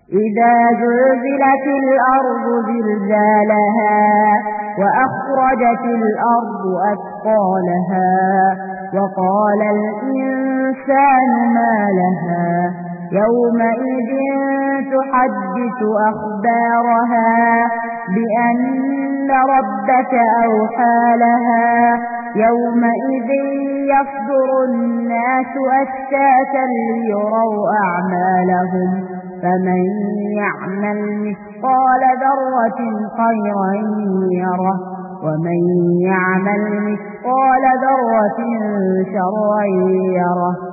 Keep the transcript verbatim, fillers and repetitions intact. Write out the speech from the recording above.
إذا زلزلت الأرض زلزالها وأخرجت الأرض أثقالها وقال الإنسان ما لها يومئذ تحدث أخبارها بأن ربك أوحى لها يومئذ يصدر الناس أشتاتا ليروا أعمالهم فمن يعمل مثقال ذرة خيرا يره ومن يعمل مثقال ذرة شرا يره